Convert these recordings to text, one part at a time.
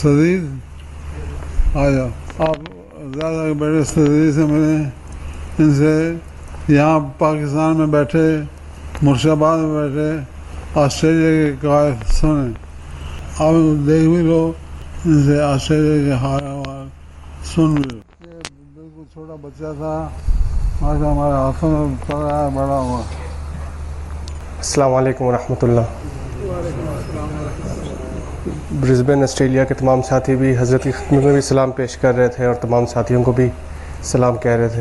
سدید آ جاؤ آپ زیادہ بڑے سدید سے ملیں ان سے. یہاں پاکستان میں بیٹھے, مرشد آباد میں بیٹھے, آسٹریلیا کے قواعد سنیں, آپ دیکھ بھی لو ان سے, آسٹریلیا کے حال سن بھی لو. یہ بالکل چھوٹا بچہ تھا, آج ہمارے ہاتھوں میں پڑ رہا ہے, بڑا ہوا. السلام علیکم ورحمۃ اللہ. برسبین آسٹریلیا کے تمام ساتھی بھی حضرت کی خدمت میں بھی سلام پیش کر رہے تھے اور تمام ساتھیوں کو بھی سلام کہہ رہے تھے.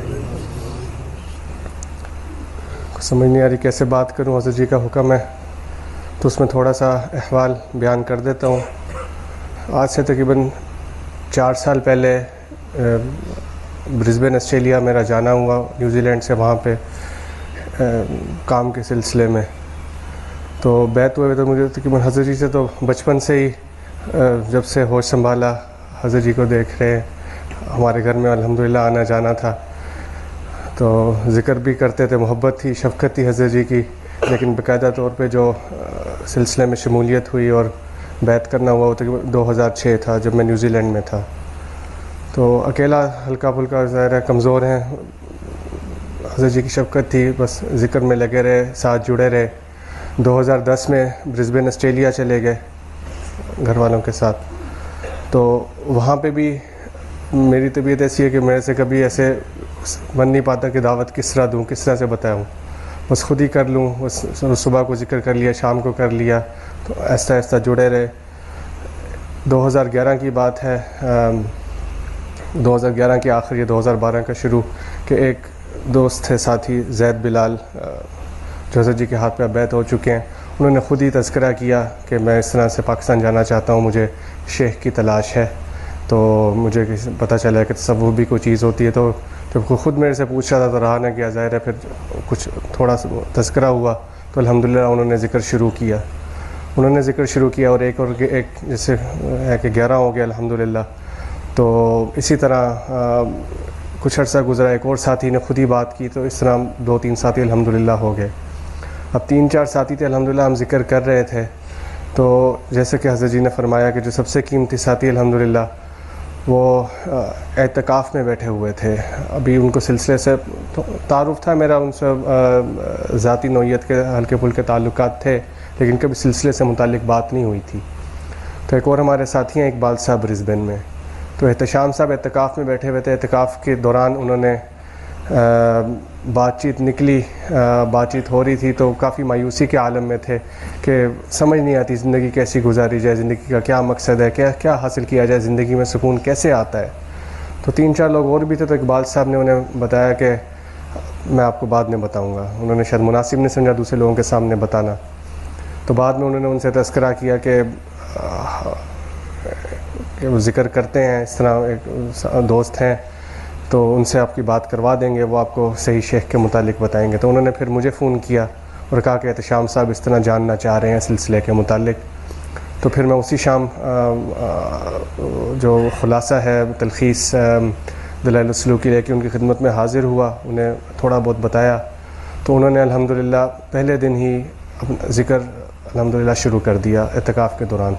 سمجھ نہیں آ رہی کیسے بات کروں, حضرت جی کا حکم ہے تو اس میں تھوڑا سا احوال بیان کر دیتا ہوں. آج سے تقریباً 4 سال پہلے برسبین آسٹریلیا میرا جانا ہوا نیوزی لینڈ سے, وہاں پہ کام کے سلسلے میں. تو بیت ہوئے تو مجھے تقریباً حضرت جی سے تو بچپن سے ہی, جب سے ہوش سنبھالا حضرت جی کو دیکھ رہے, ہمارے گھر میں الحمدللہ آنا جانا تھا, تو ذکر بھی کرتے تھے, محبت تھی, شفقت تھی حضرت جی کی. لیکن باقاعدہ طور پہ جو سلسلے میں شمولیت ہوئی اور بیت کرنا ہوا وہ تقریباً 2006 تھا, جب میں نیوزی لینڈ میں تھا. تو اکیلا ہلکا پھلکا ظاہر ہے کمزور ہیں, حضرت جی کی شفقت تھی, بس ذکر میں لگے رہے, ساتھ جڑے رہے. 2010 میں برسبین آسٹریلیا چلے گئے گھر والوں کے ساتھ. تو وہاں پہ بھی میری طبیعت ایسی ہے کہ میرے سے کبھی ایسے بن نہیں پاتا کہ دعوت کس طرح دوں, کس طرح سے بتاؤں, بس خود ہی کر لوں. بس صبح کو ذکر کر لیا, شام کو کر لیا, تو آہستہ آہستہ جڑے رہے. 2011 کی بات ہے, 2011 کے آخر یا 2012 کا شروع, کہ ایک دوست تھے ساتھی زید بلال, جو حضرت جی کے ہاتھ پہ بیعت ہو چکے ہیں. انہوں نے خود ہی تذکرہ کیا کہ میں اس طرح سے پاکستان جانا چاہتا ہوں, مجھے شیخ کی تلاش ہے. تو مجھے پتہ چلا کہ تصوف بھی کوئی چیز ہوتی ہے. تو جب خود میرے سے پوچھ رہا تھا تو رہا نہ گیا, ظاہر ہے پھر کچھ تھوڑا سا تذکرہ ہوا تو الحمدللہ انہوں نے ذکر شروع کیا. اور ایک جیسے ہے کہ 11 ہو گیا الحمدللہ. تو اسی طرح کچھ عرصہ گزرا, ایک اور ساتھی نے خود ہی بات کی, تو اس طرح 2-3 ساتھی الحمدللہ ہو گئے. اب 3-4 ساتھی تھے الحمدللہ, ہم ذکر کر رہے تھے. تو جیسے کہ حضرت جی نے فرمایا کہ جو سب سے قیمتی ساتھی الحمدللہ وہ اعتکاف میں بیٹھے ہوئے تھے. ابھی ان کو سلسلے سے تعارف تھا میرا, ان سے ذاتی نوعیت کے ہلکے پھلکے تعلقات تھے, لیکن کبھی سلسلے سے متعلق بات نہیں ہوئی تھی. تو ایک اور ہمارے ساتھی ہیں اقبال صاحب برسبین میں, تو احتشام صاحب اعتکاف میں بیٹھے ہوئے تھے. اعتکاف کے دوران انہوں نے بات چیت نکلی, بات چیت ہو رہی تھی, تو کافی مایوسی کے عالم میں تھے کہ سمجھ نہیں آتی زندگی کیسی گزاری جائے, زندگی کا کیا مقصد ہے, کیا حاصل کیا جائے, زندگی میں سکون کیسے آتا ہے. تو 3-4 لوگ اور بھی تھے. تو اقبال صاحب نے انہیں بتایا کہ میں آپ کو بعد میں بتاؤں گا. انہوں نے شاید مناسب نہیں سمجھا دوسرے لوگوں کے سامنے بتانا. تو بعد میں انہوں نے ان سے تذکرہ کیا کہ وہ ذکر کرتے ہیں, اس طرح ایک دوست ہیں, تو ان سے آپ کی بات کروا دیں گے, وہ آپ کو صحیح شیخ کے متعلق بتائیں گے. تو انہوں نے پھر مجھے فون کیا اور کہا کہ احتشام صاحب اس طرح جاننا چاہ رہے ہیں سلسلے کے متعلق. تو پھر میں اسی شام جو خلاصہ ہے تلخیص دلائل السلوک لے کے ان کی خدمت میں حاضر ہوا, انہیں تھوڑا بہت بتایا. تو انہوں نے الحمدللہ پہلے دن ہی اپنا ذکر الحمدللہ شروع کر دیا اعتکاف کے دوران.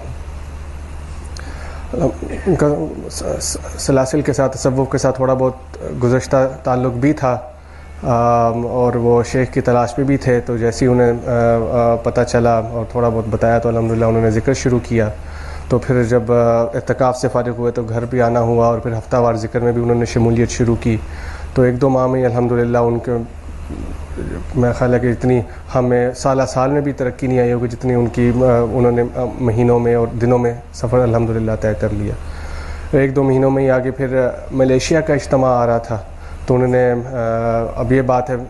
ان کا سلاسل کے ساتھ, تصوف کے ساتھ تھوڑا بہت گزشتہ تعلق بھی تھا, اور وہ شیخ کی تلاش پہ بھی تھے. تو جیسے ہی انہیں پتہ چلا اور تھوڑا بہت بتایا تو الحمدللہ انہوں نے ذکر شروع کیا. تو پھر جب اعتکاف سے فارغ ہوئے تو گھر بھی آنا ہوا, اور پھر ہفتہ وار ذکر میں بھی انہوں نے شمولیت شروع کی. تو 1-2 ماہ میں الحمدللہ ان کے, میں خیال ہے کہ اتنی ہمیں سال میں بھی ترقی نہیں آئی ہوگی جتنی ان کی انہوں نے مہینوں میں اور دنوں میں سفر الحمدللہ طے کر لیا. 1-2 مہینوں میں ہی آگے پھر ملیشیا کا اجتماع آ رہا تھا. تو انہوں نے, اب یہ بات ہے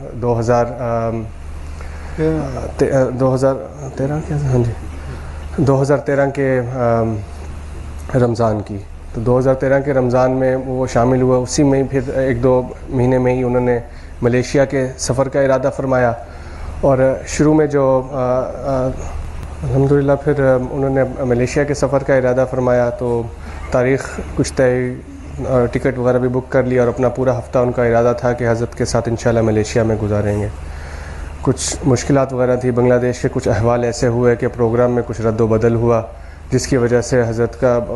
2013 کے رمضان کی. تو 2013 کے رمضان میں وہ شامل ہوا. اسی میں ہی پھر 1-2 مہینے میں ہی انہوں نے ملیشیا کے سفر کا ارادہ فرمایا. اور شروع میں جو الحمدللہ پھر انہوں نے ملیشیا کے سفر کا ارادہ فرمایا, تو تاریخ کچھ طے, ٹکٹ وغیرہ بھی بک کر لیا, اور اپنا پورا ہفتہ ان کا ارادہ تھا کہ حضرت کے ساتھ انشاءاللہ ملیشیا میں گزاریں گے. کچھ مشکلات وغیرہ تھی, بنگلہ دیش کے کچھ احوال ایسے ہوئے کہ پروگرام میں کچھ رد و بدل ہوا, جس کی وجہ سے حضرت کا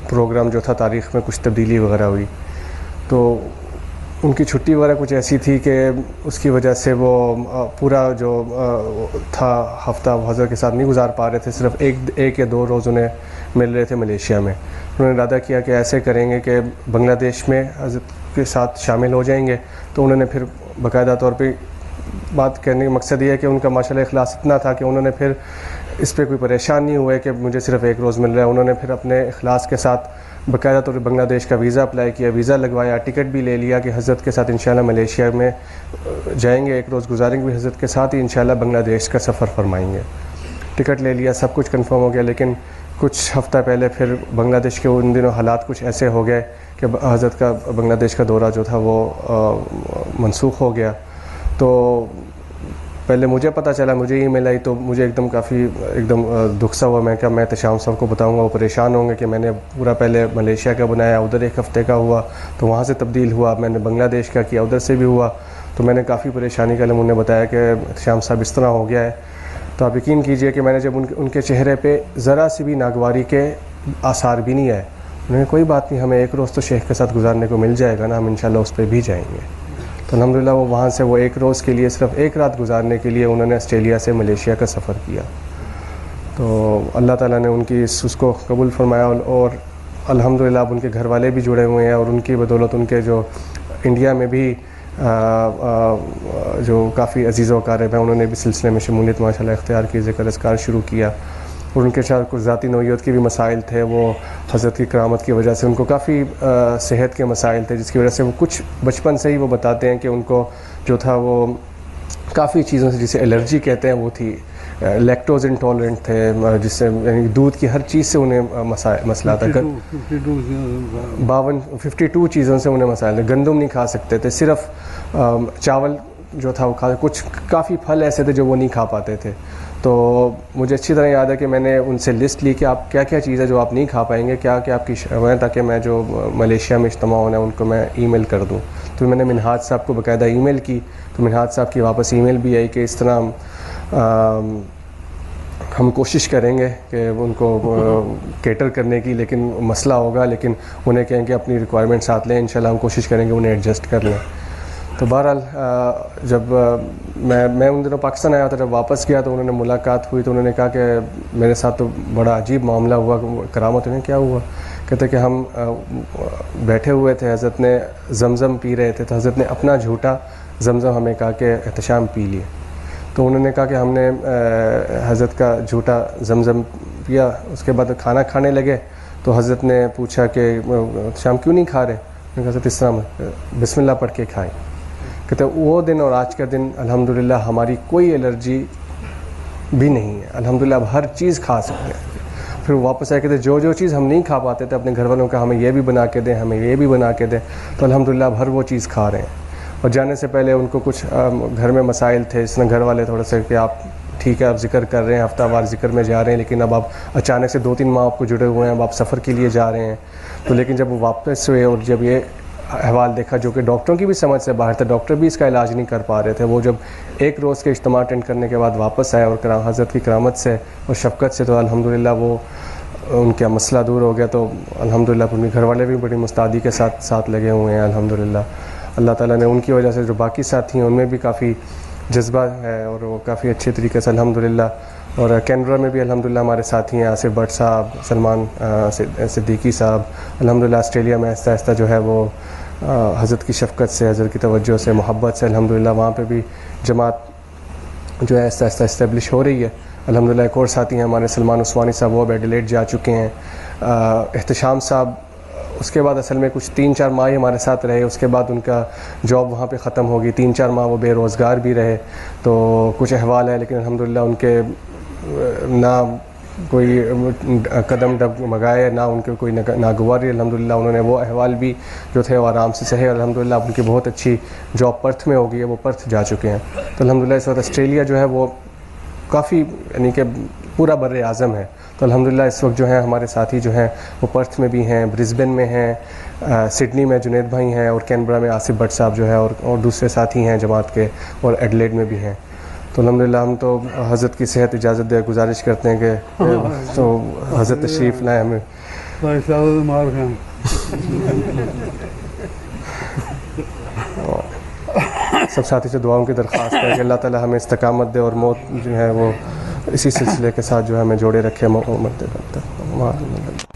پروگرام جو تھا تاریخ میں کچھ تبدیلی وغیرہ ہوئی. تو ان کی چھٹی وغیرہ کچھ ایسی تھی کہ اس کی وجہ سے وہ پورا جو تھا ہفتہ وہ حضرت کے ساتھ نہیں گزار پا رہے تھے. صرف ایک یا 2 روز انہیں مل رہے تھے ملیشیا میں. انہوں نے ارادہ کیا کہ ایسے کریں گے کہ بنگلہ دیش میں حضرت کے ساتھ شامل ہو جائیں گے. تو انہوں نے پھر باقاعدہ طور پہ بات کرنے کا مقصد یہ ہے کہ ان کا ماشاءاللہ اخلاص اتنا تھا کہ انہوں نے پھر اس پہ کوئی پریشان نہیں ہوئے کہ مجھے صرف 1 روز مل رہا ہے. انہوں نے پھر اپنے اخلاص کے ساتھ باقاعدہ طور پہ بنگلہ دیش کا ویزا اپلائی کیا, ویزا لگوایا, ٹکٹ بھی لے لیا کہ حضرت کے ساتھ انشاءاللہ ملیشیا میں جائیں گے, 1 روز گزاریں گے, حضرت کے ساتھ ہی انشاءاللہ بنگلہ دیش کا سفر فرمائیں گے. ٹکٹ لے لیا, سب کچھ کنفرم ہو گیا. لیکن کچھ ہفتہ پہلے پھر بنگلہ دیش کے ان دنوں حالات کچھ ایسے ہو گئے کہ حضرت کا بنگلہ دیش کا دورہ جو تھا وہ منسوخ ہو گیا. تو پہلے مجھے پتہ چلا, مجھے ای میل آئی تو مجھے ایک دم دکھ سا ہوا. میں کہا میں احتشام صاحب کو بتاؤں گا, وہ پریشان ہوں گے کہ میں نے پورا پہلے ملیشیا کا بنایا, ادھر 1 ہفتے کا ہوا تو وہاں سے تبدیل ہوا, میں نے بنگلہ دیش کا کیا ادھر سے بھی ہوا. تو میں نے کافی پریشانی کا انہوں نے بتایا کہ احتشام صاحب اس طرح ہو گیا ہے. تو آپ یقین کیجئے کہ میں نے جب ان کے چہرے پہ ذرا سی بھی ناگواری کے آثار بھی نہیں آئے. انہوں نے کوئی بات نہیں, ہمیں 1 روز تو شیخ کے ساتھ گزارنے کو مل جائے گا نا, ہم انشاءاللہ اس پہ بھی جائیں گے. تو الحمدللہ وہ وہاں سے وہ 1 روز کے لیے صرف 1 رات گزارنے کے لیے انہوں نے آسٹریلیا سے ملیشیا کا سفر کیا. تو اللہ تعالیٰ نے ان کی اس کو قبول فرمایا. اور الحمدللہ اب ان کے گھر والے بھی جڑے ہوئے ہیں, اور ان کی بدولت ان کے جو انڈیا میں بھی جو کافی عزیز و اقارب ہیں انہوں نے بھی سلسلے میں شمولیت ماشاءاللہ اختیار کی, ذکر اذکار شروع کیا. اور ان کے ساتھ کچھ ذاتی نوعیت کے بھی مسائل تھے. وہ حضرت کی کرامت کی وجہ سے ان کو کافی صحت کے مسائل تھے, جس کی وجہ سے وہ کچھ بچپن سے ہی وہ بتاتے ہیں کہ ان کو جو تھا وہ کافی چیزوں سے جسے الرجی کہتے ہیں وہ تھی. لیکٹوز انٹالرنٹ تھے, جس سے یعنی دودھ کی ہر چیز سے انہیں مسئلہ تھا. 52 چیزوں سے انہیں مسائل تھے. گندم نہیں کھا سکتے تھے, صرف چاول جو تھا وہ کھا, کچھ کافی پھل ایسے تھے جو وہ نہیں کھا پاتے تھے. تو مجھے اچھی طرح یاد ہے کہ میں نے ان سے لسٹ لی کہ آپ کیا کیا چیز ہے جو آپ نہیں کھا پائیں گے, کیا کیا آپ کی تاکہ میں جو ملیشیا میں اجتماع ہونا ہے ان کو میں ای میل کر دوں. تو میں نے منہاج صاحب کو باقاعدہ ای میل کی. تو منہاج صاحب کی واپس ای میل بھی آئی کہ اس طرح ہم کوشش کریں گے کہ ان کو کیٹر کرنے کی, لیکن مسئلہ ہوگا, لیکن انہیں کہیں کہ اپنی ریکوائرمنٹ ساتھ لیں, انشاءاللہ ہم کوشش کریں گے انہیں ایڈجسٹ کر لیں. تو بہرحال جب میں ان دنوں پاکستان آیا تھا, جب واپس گیا تو انہوں نے ملاقات ہوئی تو انہوں نے کہا کہ میرے ساتھ تو بڑا عجیب معاملہ ہوا. کرامت انہیں کیا ہوا؟ کہتے کہ ہم بیٹھے ہوئے تھے, حضرت نے زمزم پی رہے تھے, تو حضرت نے اپنا جھوٹا زمزم ہمیں کہا کہ احتشام پی لیے. تو انہوں نے کہا کہ ہم نے حضرت کا جھوٹا زمزم پیا. اس کے بعد کھانا کھانے لگے تو حضرت نے پوچھا کہ شام کیوں نہیں کھا رہے؟ میں کہا حضرت اس طرح بسم اللہ پڑھ کے کھائیں. کہتے وہ دن اور آج کا دن الحمدللہ ہماری کوئی الرجی بھی نہیں ہے, الحمدللہ اب ہر چیز کھا سکتے ہیں. پھر واپس آئے کہتے جو چیز ہم نہیں کھا پاتے تھے اپنے گھر والوں کا, ہمیں یہ بھی بنا کے دیں, ہمیں یہ بھی بنا کے دیں, تو الحمدللہ اب ہر وہ چیز کھا رہے ہیں. اور جانے سے پہلے ان کو کچھ گھر میں مسائل تھے, اس میں گھر والے تھوڑا سا کہ آپ ٹھیک ہے آپ ذکر کر رہے ہیں, ہفتہ وار ذکر میں جا رہے ہیں, لیکن اب آپ اچانک سے 2-3 ماہ آپ کو جڑے ہوئے ہیں, اب آپ سفر کے لیے جا رہے ہیں. تو لیکن جب وہ واپس ہوئے اور جب یہ احوال دیکھا جو کہ ڈاکٹروں کی بھی سمجھ سے باہر تھا, ڈاکٹر بھی اس کا علاج نہیں کر پا رہے تھے, وہ جب 1 روز کے اجتماع اٹینڈ کرنے کے بعد واپس آئے اور حضرت کی کرامت سے اور شفقت سے, تو الحمدللہ وہ ان کا مسئلہ دور ہو گیا. تو الحمدللہ اپنے گھر والے بھی بڑی مستعدی کے ساتھ لگے ہوئے ہیں الحمدللہ. اللہ تعالیٰ نے ان کی وجہ سے جو باقی ساتھی ہیں ان میں بھی کافی جذبہ ہے اور وہ کافی اچھے طریقے سے الحمدللہ. اور کینبرا میں بھی الحمدللہ ہمارے ساتھی ہیں, آصف بٹ صاحب, سلمان صدیقی صاحب. الحمدللہ آسٹریلیا میں آہستہ آہستہ جو ہے وہ حضرت کی شفقت سے, حضرت کی توجہ سے, محبت سے الحمدللہ وہاں پہ بھی جماعت جو ہے آہستہ آہستہ اسٹیبلش ہو رہی ہے الحمدللہ. ایک اور ساتھی ہیں ہمارے سلمان عثمانی صاحب, وہ اب ایڈیلیڈ جا چکے ہیں. احتشام صاحب اس کے بعد اصل میں کچھ 3-4 ماہ ہی ہمارے ساتھ رہے, اس کے بعد ان کا جاب وہاں پہ ختم ہوگی, 3-4 ماہ وہ بے روزگار بھی رہے. تو کچھ احوال ہے, لیکن الحمدللہ ان کے نہ کوئی قدم ڈگمگائے, نہ ان کے کوئی ناگواری. الحمدللہ انہوں نے وہ احوال بھی جو تھے وہ آرام سے سہے. الحمدللہ ان کی بہت اچھی جاب پرتھ میں ہوگی ہے, وہ پرتھ جا چکے ہیں. تو الحمدللہ اس وقت آسٹریلیا جو ہے وہ کافی یعنی کہ پورا بر اعظم ہے. تو الحمدللہ اس وقت جو ہیں ہمارے ساتھی جو ہیں وہ پرتھ میں بھی ہیں, برسبن میں ہیں, سڈنی میں جنید بھائی ہیں, اور کینبرا میں آصف بٹ صاحب جو ہے اور دوسرے ساتھی ہیں جماعت کے, اور ایڈلیڈ میں بھی ہیں. تو الحمدللہ ہم تو حضرت کی صحت اجازت دے گزارش کرتے ہیں کہ تو حضرت تشریف لائیں ہمیں. بھائی صاحب مار کھائیں. سب ساتھی سے دعاؤں کی درخواست ہے کہ اللہ تعالی ہمیں استقامت دے اور موت جو ہے وہ اسی سلسلے کے ساتھ جو ہے ہمیں جوڑے رکھے. محمد